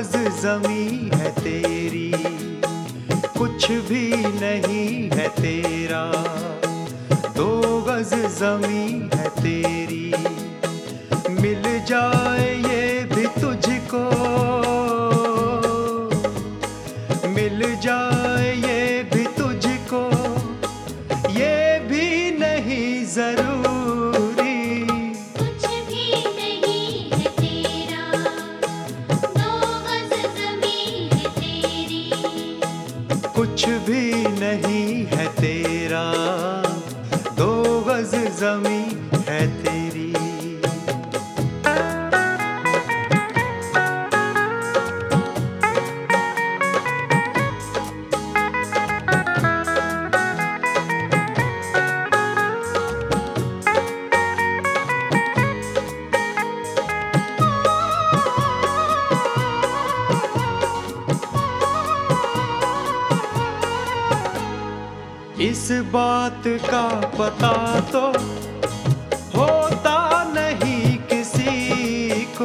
गज जमी है तेरी, कुछ भी नहीं है तेरा। दो गज जमी है तेरी, मिल जाए ये भी तुझको, मिल जाए ये भी तुझको, ये भी नहीं जरूरी। कुछ भी नहीं है तेरा, दो गज ज़मीं है तेरी। कुछ भी नहीं है तेरा, दो गज जमी है तेरी। इस बात का पता तो होता नहीं किसी को,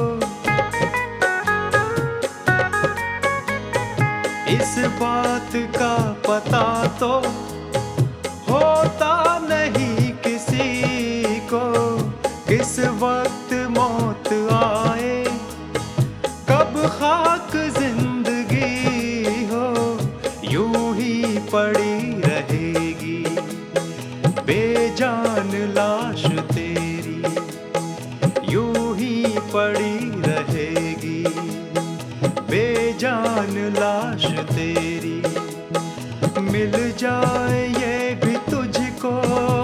इस बात का पता तो होता नहीं किसी को। किस वक्त मौत आए, कब खाक जिंदगी हो, यूं ही पड़ी रहेगी बेजान लाश तेरी, यूं ही पड़ी रहेगी बेजान लाश तेरी। मिल जाए ये भी तुझको,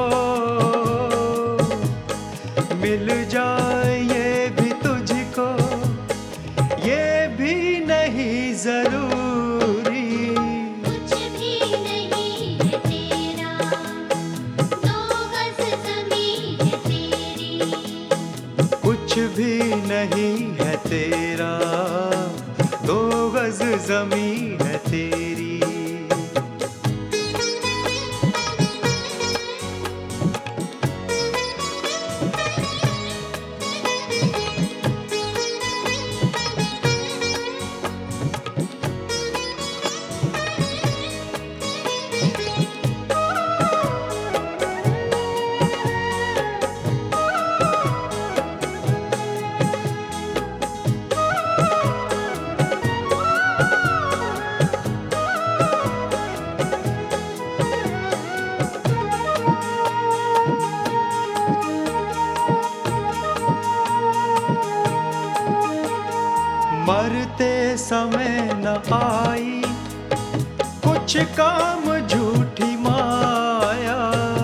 मिल जाए ये भी तुझको, ये भी नहीं जरूरी। कुछ भी नहीं है तेरा, दो गज ज़मीं है तेरी। कुछ भी नहीं है तेरा, दो गज जमी है तेरी। मरते समय न आई कुछ काम झूठी माया,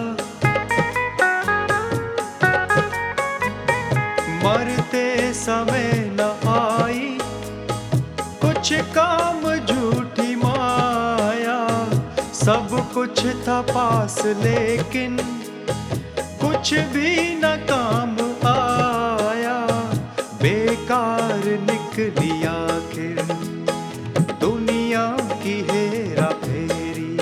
मरते समय न आई कुछ काम झूठी माया। सब कुछ था पास लेकिन कुछ भी न काम आया, बेकार निकली आखिर दुनिया की हेरा फेरी,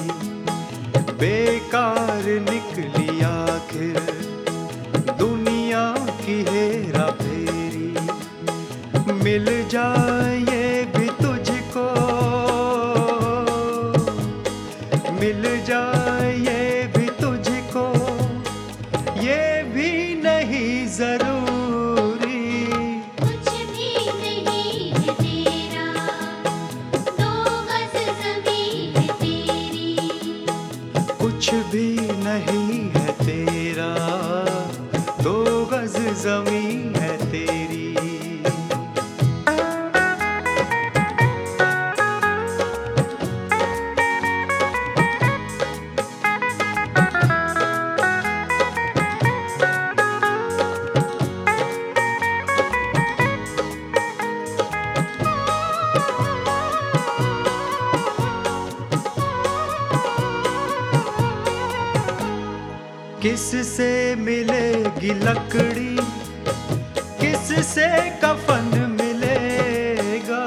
बेकार निकली आखिर दुनिया की हेरा फेरी। मिल जाए ये भी तुझको, मिल जाए ये भी तुझको, ये भी नहीं जरूरी। कुछ भी नहीं है तेरा, दो गज ज़मीं है तेरी। कुछ भी नहीं है तेरा, दो गज जमी है तेरी। किससे मिलेगी लकड़ी, किससे कफन मिलेगा,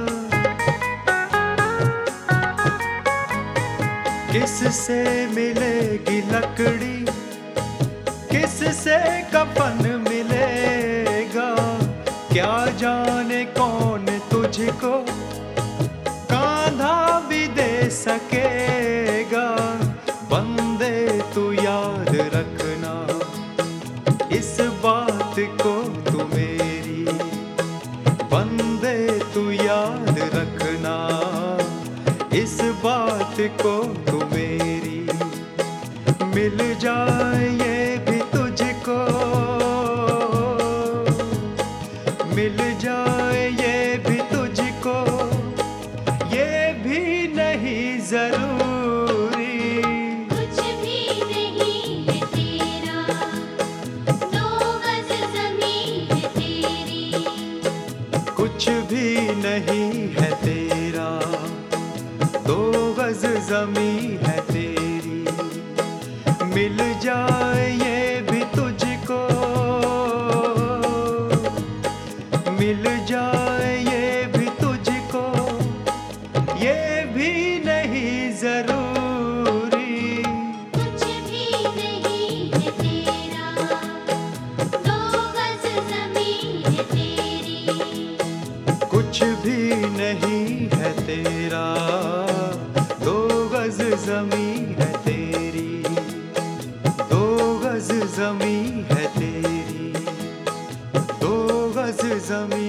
किससे मिलेगी लकड़ी, किससे कफन मिलेगा। क्या जाने कौन तुझे तुझको कांधा भी दे सकेगा। बंदे तू याद रखना इस बात को तू मेरी, बंदे तू याद रखना इस बात को तू मेरी। मिल जाए ये भी तुझको, मिल जाए ये भी तुझको, ये भी नहीं जरूरी। कुछ भी नहीं है तेरा, दो गज ज़मीं है तेरी। कुछ भी नहीं है तेरा, दो गज जमीन है तेरी। मिल जाए ये भी तुझको, मिल जाए ये भी तुझको, ये भी नहीं जरूरी। कुछ भी नहीं है तेरा, दो गज ज़मीं है तेरी। कुछ भी नहीं है तेरा, दो गज जमीन है तेरी, दो गज जमीन है तेरी, दो गज जमीन।